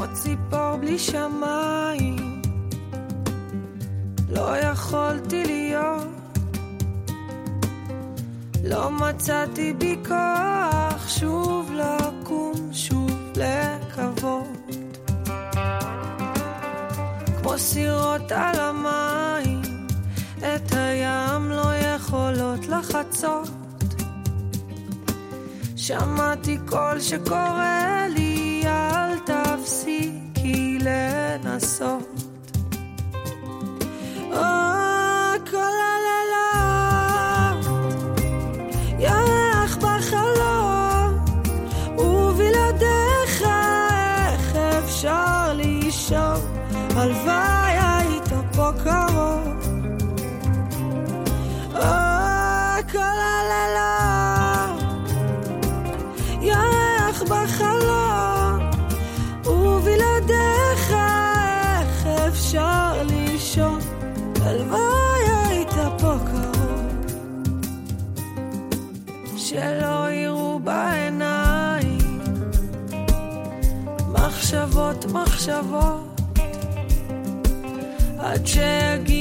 ציפור בלי שמיים, לא יכולתי להיות, לא מצאתי בי כוח שוב לקום, שוב לקוות, כמו סירות על המים, את הים לא יכולות לחצות. שמעתי קול שקורא לי, אל תפסיקי לנסות. כל הלילות ירח בחלום, ובלעדיך איך אפשר לישון? הלוואי היית פה קרוב. כל הלילות ירח בחלום, ובלעדיך איך אפשר לישון? הלוואי היית פה קרוב. שלא יראו בעיניים מחשבות מחשבות, עד שיגיע